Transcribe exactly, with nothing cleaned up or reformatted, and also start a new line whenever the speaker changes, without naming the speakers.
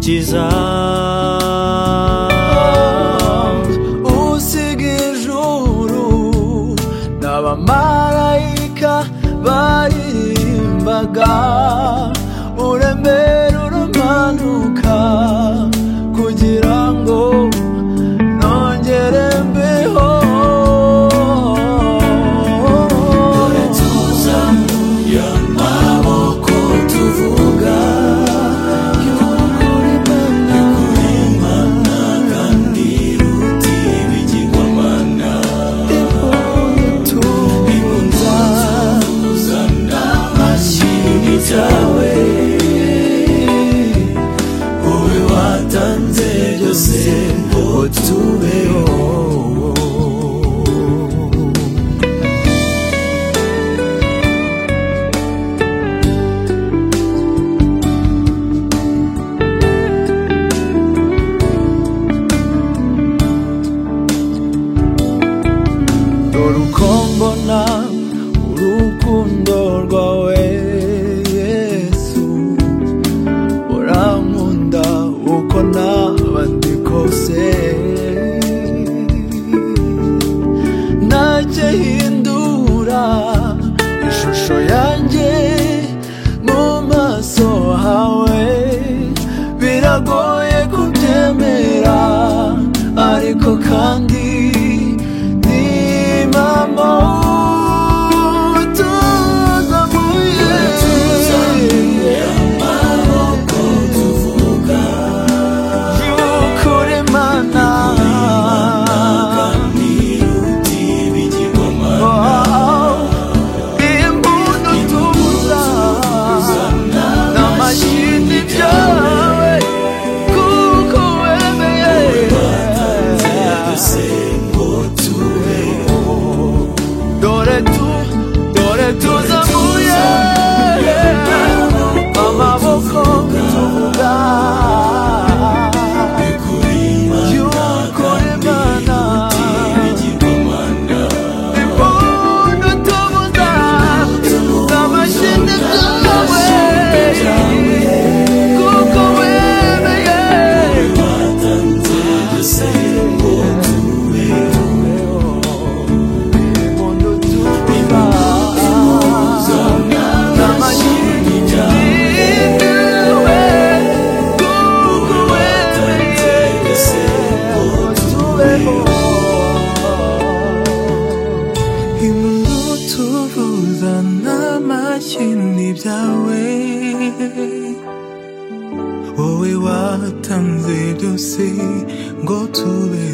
gukiza
usiga ijuru n'abamarayika baririmbaga uremera uramanuka kugira ngo nongere mbeho
dore tuzamuye amaboko tuvuga y'ukuri Imana kandi iruta ibigirwamana
impundu
tuzana amashyi byawe wowe watanze byose ngo tubeho
dore uko mbona urukundo rwawe Yesu urankunda uko naba ndi kose najye hindura ishusho yanjye mu maso hawe biragoye kubyemera ariko kandi ni mama tuzamuye amaboko tuvuga y'ukuri Imana impundu tuvuza n'amashyi byawe kuko wemeye impundu tuvuza tuvuza n'amashyi byawe wowe watanze byose ngo tubeho